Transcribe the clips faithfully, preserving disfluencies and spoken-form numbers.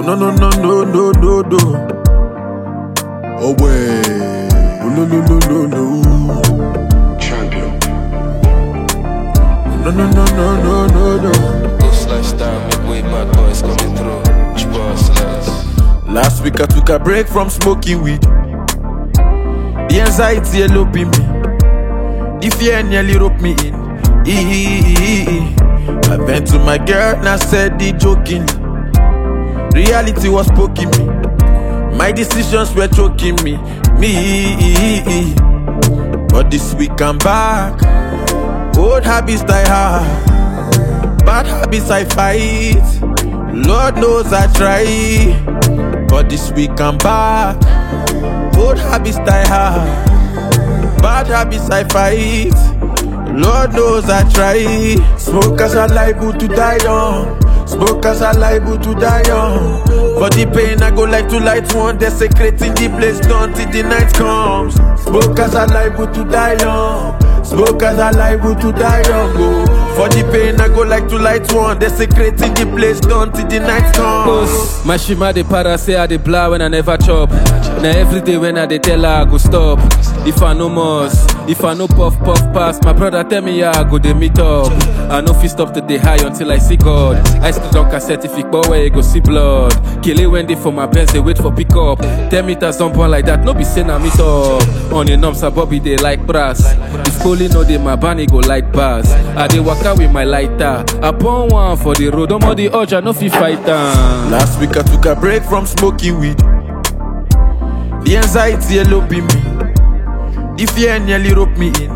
no no no no no no no. Oh way. Oh no no no no no. Champion. No no no no no no no. Ghost lifestyle, make way, bad boys coming through. Boss Last week I took a break from smoking weed. The anxiety eloping me. The fear nearly roped me in. I went to my girl and I said the joking. Reality was poking me. My decisions were choking me. Me. But this week I'm back. Old habits die hard. Bad habits I fight. Lord knows I try. But this week I'm back. Old habits die hard. Bad habits I fight. Lord knows I try. Smokers are liable to die young. Smokers are liable to die young. For the pain I go like to light one. Desecrating the place done till the night comes. Smokers are liable to die young. Smokers are liable to die young. Oh. For the pain I go like to light one. Desecrating the place done till the night comes. My shima de para say I de blah when I never chop. Now every day when I de tell her I go stop. If I no must, if I no puff puff pass, my brother tell me yeah I go de meet up. I no fit stop to the high until I see God. I still don't cassette if but where you go see blood. Kill it when they for my best, they wait for pick up. Tell me that someone like that, no be saying I meet up. On the numps, Bobby they like brass. If Coley know they my bunny go like bars. I dey waka with my lighter. I burn one for the road, I'm on the urge, I no fit fight down. Last week I took a break from smoking weed. The anxiety eloping me. The fear nearly roped me in.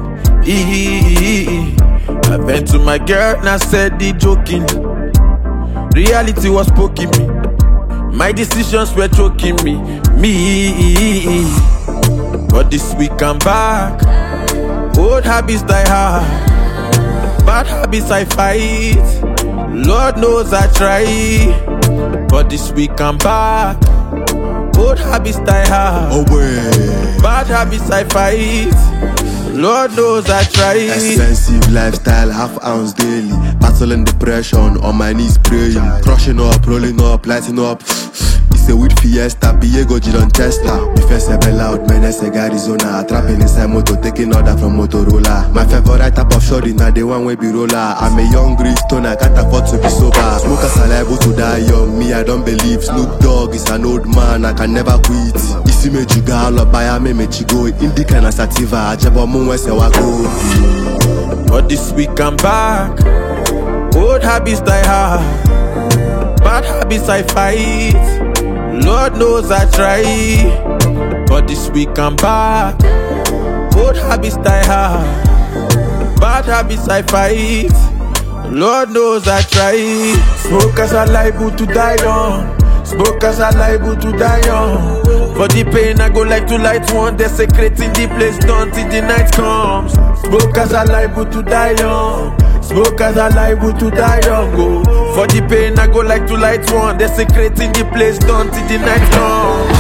I went to my girl and I said the joking. Reality was poking me. My decisions were choking me. Me. But this week I'm back. Old habits die hard. Bad habits I fight. Lord knows I try. But this week I'm back. Old habits die hard. Oh way. Bad habits I fight. Lord knows I try. Expensive lifestyle, half ounce daily. Battling depression, on my knees praying. Crushing up, rolling up, lighting up. It's a weed fiesta, Piego Gidon Testa. Me first ever loud, Menese Arizona. Trapping inside motor, taking order from Motorola. My favorite type of shorty, now the one way be roller. I'm a young green stone, I can't afford to be sober. Smokers are liable to die young, me I don't believe. Snoop Dogg is an old man, I can never quit. Isi me jugalo, baya me me chigo. Indica na sativa, ajabo mwe se wako. But this week I'm back. Old habits die hard. Bad habits I fight. Lord knows I try. But this week I'm back. Old habits die hard. Bad habits I fight. Lord knows I try. Smokers are liable to die young. Smokers are liable to die young. For the pain I go like to light one. Desecrating the place done till the night comes. Smokers are liable to die young. Smokers are liable to die young. Oh. For the pain I go like to light one. Desecrating the place done till the night comes.